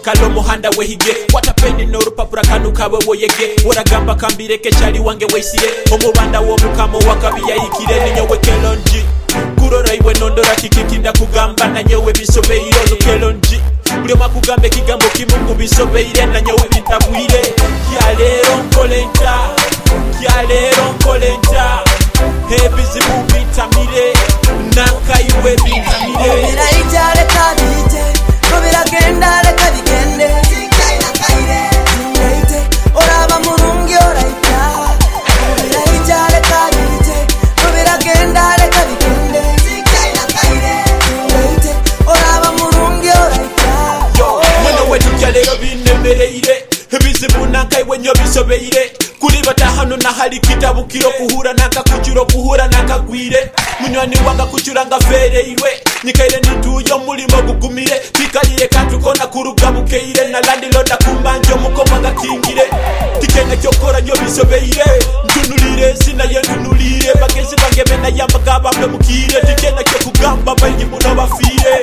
kalo muhanda wehige watapeni n'orupapura kanu kawe woyege oragamba kambireke cyali wange weisire omubanda w'omukamo wakabiyayikire ninyowe kelonji kurora iwe nondora kikikinda kugamba nanyowe bisobeire olukelonji buli makugambe kigambo kimungu bisobeire nanyowe bitabwire kyalero nkolenta ebizibu bitamire nakaiwe bitamire iraijale kabite nobiragenda leka bigende zingaite oraba murungi oraita iraijale kabite nobiragenda leka bigende zingaite oraba murungi oraita mwana wetu kyalero binemereire ebizibu nakaiwe nyo bisobeire kuri batahano na hali kitabukiro kuhura nakakuchiro kuhura nakagwire munywani wanga kuchuranga fereirwe nikaire nituyo mulimo gugumire tikalire katukona kuruga bukeire na landilonda kumbanjo mukomanga kingire tikenya cyokora nyo bisobeire ntunulire sina yentunulire bagezi bangemena yambaga bambe mukire tikenya cyo kugamba banyi muno bafire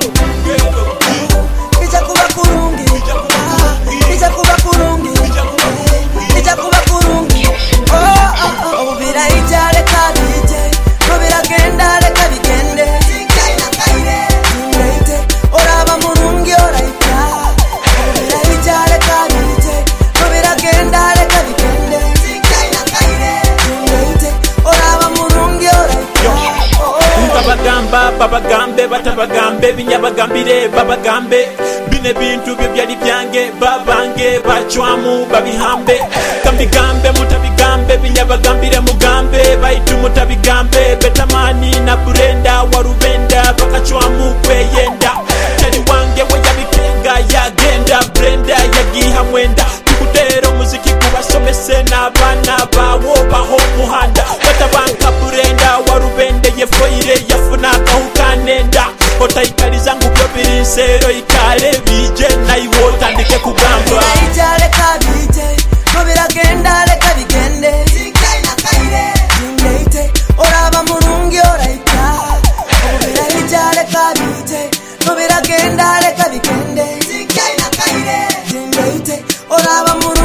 ija kuba kurungi ija kuba kurungi ija kuba kurungi obubira ijale kabite nobiragenda leka bigende zingaite oraba murungi oraita obubira ijale kabite nobiragenda leka bigende zingaite oraba murungi oraita babagamba babagambe batabagambe binyabagambire babagambe bine bintu byo byali byange babange bachwamu babihambe kambigambe mutabigambe binyabagambire mugambe baitu mutabigambe betamani na burenda warubenda bakachwamu kweyenda teri wange weyabikenga yagenda brenda yagiha mwenda tukutero muziki kubasomese n'abana bawo baho muhanda batabanka burenda warubende yefoire yafuna kahukanenda otaikaliza ngubyo birinsero ikale bije naiwo tandike kugamba ijale kabite nobiragenda leka bigende zingaite oraba murungi oraita obubira ijale kabite nobiragenda leka bigende zingaite oraba murungi